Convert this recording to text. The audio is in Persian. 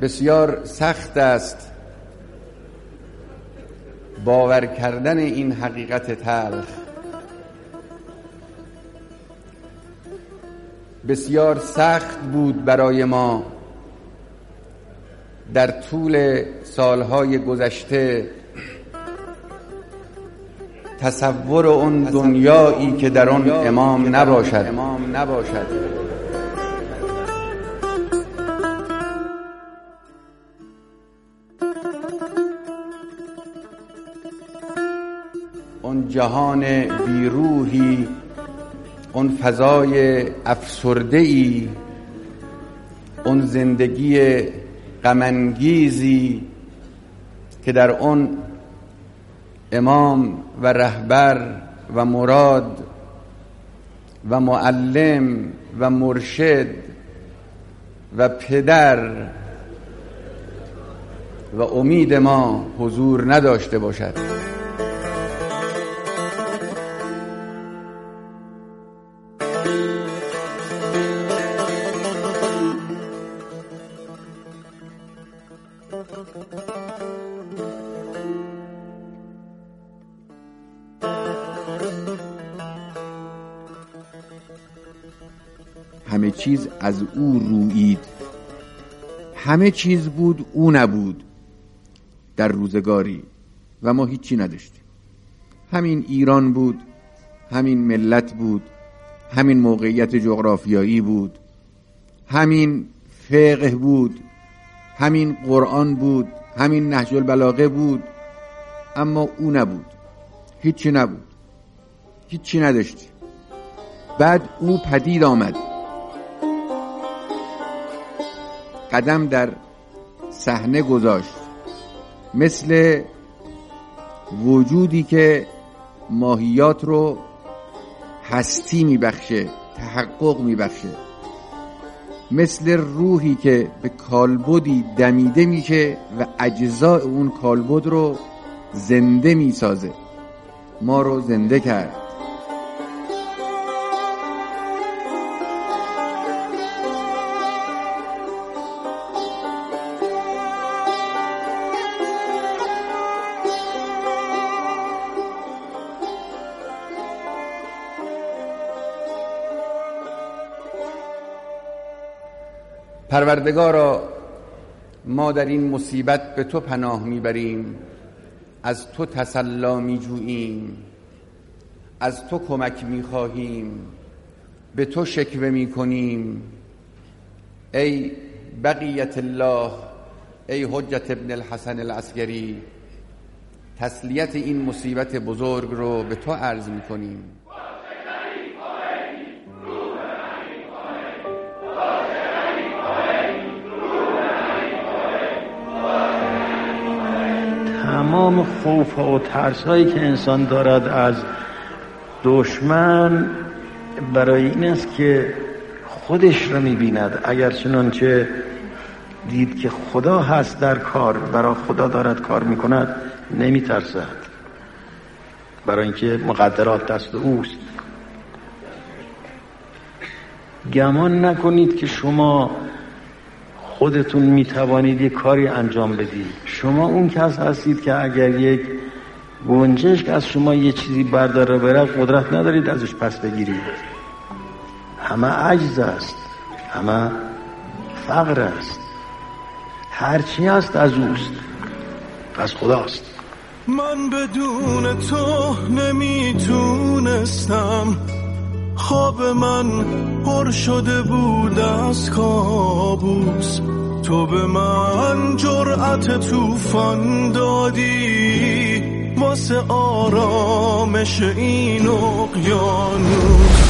بسیار سخت است باور کردن این حقیقت تلخ. بسیار سخت بود برای ما در طول سالهای گذشته تصور اون دنیایی که در آن امام نباشد. اون جهان بیروحی، اون فضای افسرده‌ای، اون زندگی غم‌انگیزی که در اون امام و رهبر و مراد و معلم و مرشد و پدر و امید ما حضور نداشته باشد. همه چیز از او رویید، همه چیز بود او نبود در روزگاری و ما هیچی نداشتیم. همین ایران بود، همین ملت بود، همین موقعیت جغرافیایی بود، همین فقه بود، همین قرآن بود، همین نهج البلاغه بود، اما او نبود، هیچی نبود، هیچی نداشتیم. بعد او پدید آمد، قدم در صحنه گذاشت، مثل وجودی که ماهیات رو هستی میبخشه، تحقق میبخشه، مثل روحی که به کالبدی دمیده میشه و اجزاء اون کالبد رو زنده میسازه. ما رو زنده کرد. پروردگارا، ما در این مصیبت به تو پناه میبریم، از تو تسلی میجوییم، از تو کمک میخواهیم، به تو شکوه میکنیم. ای بقیت الله، ای حجت ابن الحسن العسکری، تسلیت این مصیبت بزرگ رو به تو عرض میکنیم. تمام خوف و ترس هایی که انسان دارد از دشمن برای این است که خودش را می‌بیند. اگر چنانچه دید که خدا هست در کار، برای خدا دارد کار می‌کند، نمی‌ترسد، برای اینکه مقدرات دست اوست. گمان نکنید که شما خودتون میتوانید یک کاری انجام بدید. شما اون کس هستید که اگر یک گنجشک از شما یه چیزی برداره بره، قدرت ندارید ازش پس بگیرید. همه عجز است، همه فقر است، هرچی هست از اوست، از خداست. من بدون تو نمیتونستم، خواب من پر شده بود از کابوس. تو به من جرأت طوفان دادی واسه آرامش این اقیانوس.